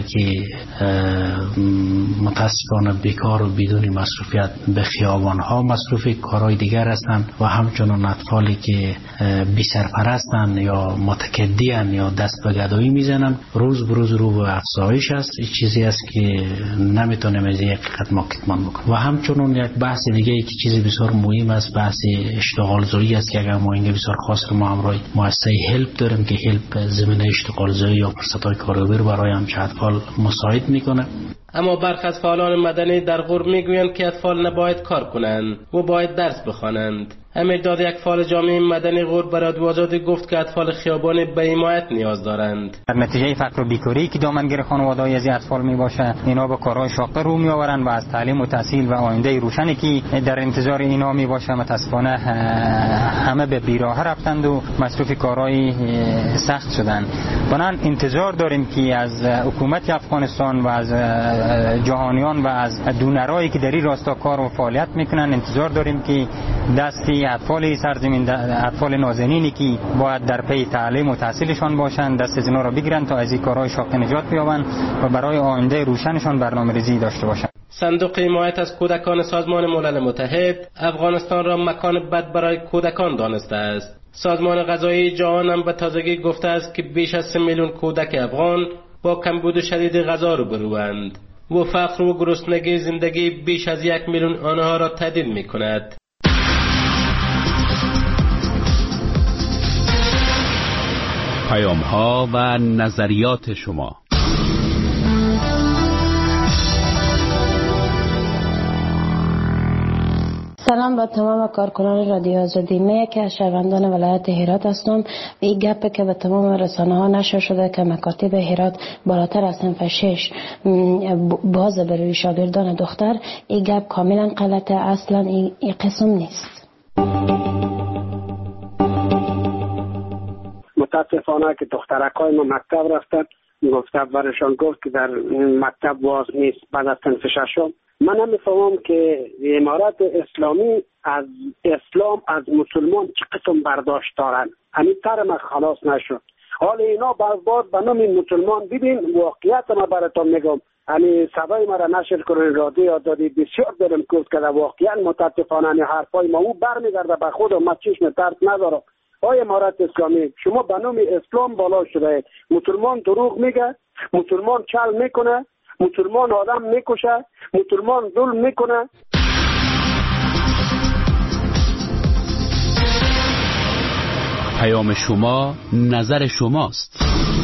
که متاسفانه بیکار و بدون مصروفیت به خیابان ها مصروف کارهای دیگر هستند و همچنان اطفالی که بی سرپرستند یا متکدیان یا دست به گدایی میزنند روز به روز رو به افزایش است. این چیزی است که نمیتونیم از یک حقیقت ما کتمان بکنیم. و همچنان یک بحث دیگه ای که چیزی بسیار مهم است بحث اشتغال زایی است که اگر ما اینجا بسیار خاص ما همراه مؤسسه هلپ داریم که هلپ زمینه اشتغال زایی یا فرصت‌های کاری برای همچه اطفال مساعد میکنه. اما برخی از فعالان مدنی در غور میگویند که اطفال نباید کار کنند و باید درس بخوانند. امیرداد، یک فعال جامعه مدنی غور برای رادیو آزادی گفت که اطفال خیابان به حمایت نیاز دارند. در نتیجه فقر و بیکاری که دامنگیر خانواده‌های از اطفال میباشه، اینا به کارهای شاق رو میآورند و از تعلیم و تحصیل و آینده روشنی که در انتظار اینا میباشه متاسفانه همه به بیراه رفتند و مصروف کارهای سخت شدند. بنابراین انتظار داریم که از حکومت افغانستان و از جهانیان و از دونرایی که در این راستا کار و فعالیت میکنن انتظار داریم که دستی اطفال سرزمین، اطفال نازنینی که باید در پی تعلیم و تحصیلشان باشند دست از اینا را بگیرند تا از این کارهای شاق نجات بیابند و برای آینده روشنشان برنامه‌ریزی داشته باشند. صندوق حمایت از کودکان سازمان ملل متحد افغانستان را مکان بد برای کودکان دانسته است. سازمان غذایی جهان هم به تازگی گفته است که بیش از 3 میلیون کودک افغان با کمبود شدید غذا روبروند و فقر و گرسنگی زندگی بیش از 1 میلیون آنها را تهدید می‌کند. پیام‌ها و نظریات شما. سلام با تمام کارکنان رادیو آزادی. من یکی از شهروندان ولایت هرات هستم. این گپ که به تمام رسانه ها نشر شده که مکاتب هرات بالاتر از صنف 6 باز برای شاگردان دختر، این گپ کاملا غلطه. اصلا این قسم نیست. متاسفانه که دخترکای ما مکتب رفتن، گفته برشان گفت که در مکتب باز نیست بعد از صنف 6. من نمیفهمم که امارات اسلامی از اسلام از مسلمان چه قسم برداشت دارن. همین تر ما خلاص نشد. حال اینا باز به نام مسلمان ببین واقعیت ما براتون میگم. همین صدای ما را نشر کنید رادیو آزادی بسیار دارم گفت که واقعا متاسفانه حرفای ما او برمیگرده به خود و ما چشم ترس ندارم. آیا امارات اسلامی شما به نام اسلام بالا شده، مسلمان دروغ میگه، مسلمان چل میکنه، مسلمان آدم میکشه، مسلمان ظلم میکنه. پیام شما نظر شماست.